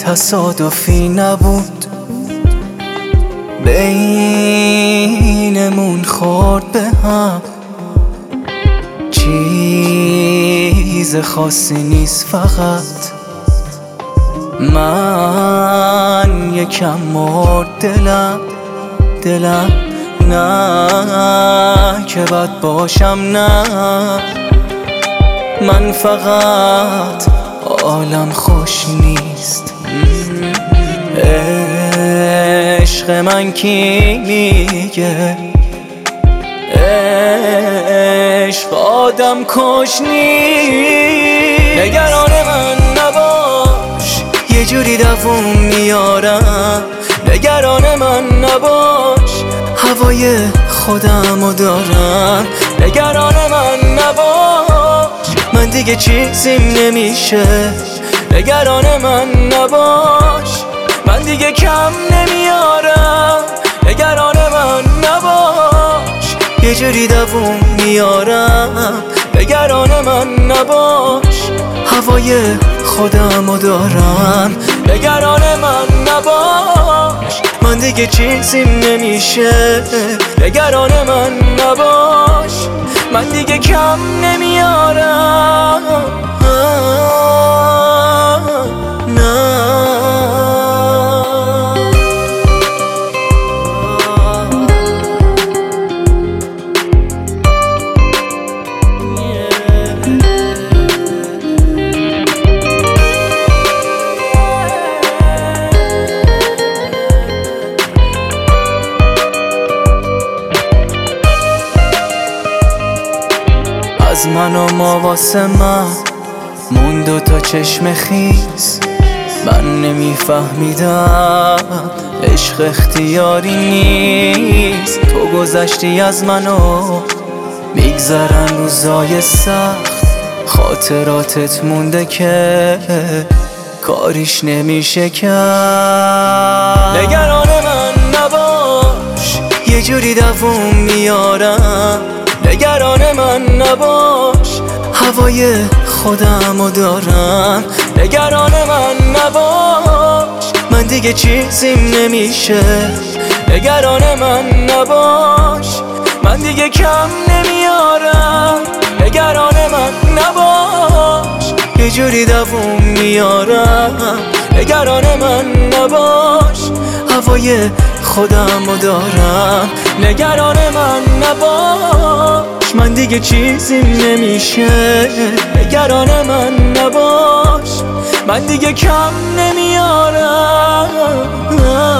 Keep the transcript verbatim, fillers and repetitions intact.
تصادفی نبود، بینمون خورد به هم، چیز خاصی نیست، فقط من یکم مرد دلم دلم نه که بد باشم، نه من فقط عالم خوش نیست. عشق من کی میگه عشق آدم کش نیست؟ نگران من نباش، یه جوری دووم میارم. نگران من نباش، هوای خودمو دارم. نگران من نباش، من دیگه چیزیم نمیشه. نگران من نباش، من دیگه کم نمیارم. نگران من نباش، یه جوری دووم میارم. نگران من نباش، هوای خودمو دارم. نگران من نباش، من دیگه چیزیم نمیشه. نگران من نباش، من دیگه کم نمیارم. از من و ما واسه من مون دوتا چشم خیز. من نمیفهمیدم عشق اختیاری نیست. تو گذشتی از منو، میگذرن روزای سخت. خاطراتت مونده که کاریش نمیشه کرد. نگران من نباش، یه جوری دووم میارم. نگران من نباش، هوای خودمو دارم. نگران من نباش، من دیگه چیزیم نمیشه. نگران من نباش، من دیگه کم نمیارم. نگران من نباش، یه جوری دووم میارم. نگران من نباش، هوای خودمو دارم. نگران من نباش، من دیگه چیزیم نمیشه. نگران من نباش، من دیگه کم نمیارم.